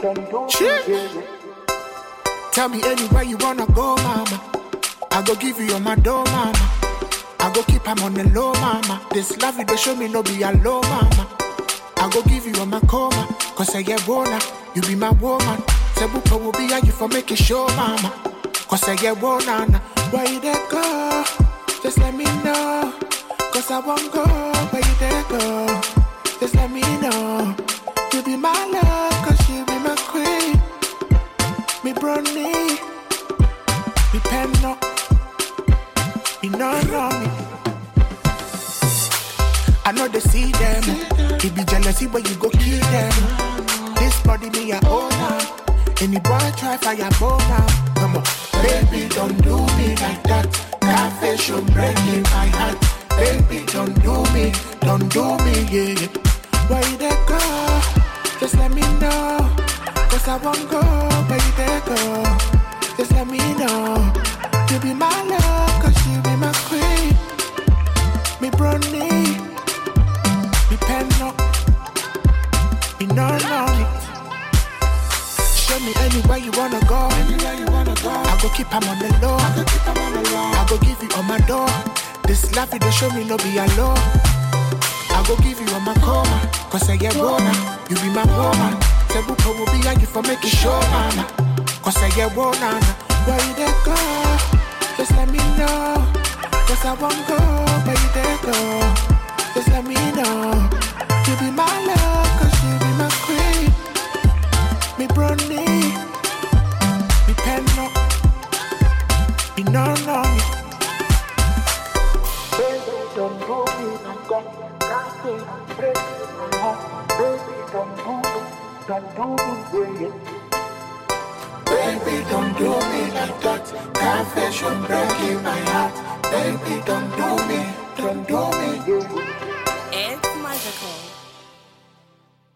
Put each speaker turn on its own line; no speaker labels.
Shit. Tell me anywhere you wanna go, mama. I go give you all my dough, mama. I go keep him on the low, mama. This love you, they show me no be a low, mama. I go give you all my coma, cause I get wanna, you be my woman. Sebuka will be you for making sure, mama. Cause I get wanna, where you there go? Just let me know, cause I won't go. Where you there go? Just let me know. You be my love, cause you be my queen. Me brownie, me penno, me no me. I know they see them. You be jealousy when you go kill them. This body me a owner. Any boy try fire bona. Come on, baby, don't do me like that. Cafe should break in my heart. Baby, don't do me, yeah. Where you there go? Just let me know. Cause I won't go, where you there go? Just let me know. You be my love, cause you be my queen. Me brownie, me penno, me no. Show me anywhere you wanna go. I go keep him on the low. I go give you all my door. This love you they show me no be a low. I go give you all my coma, cause I get wanna, you be my woman. Sebuka will be you for making sure, mama. Cause I get wanna, where you there go? Just let me know, cause I won't go. Where you there go? Just let me know. You be my love, cause you be my queen. Me brownie, me penno, me no. Baby, don't do me like that. Can't say I'm breaking my heart. Baby, don't do me, yeah. Baby, don't do me like that. Confession breaking my heart. Baby, don't do me, yeah.
It's magical.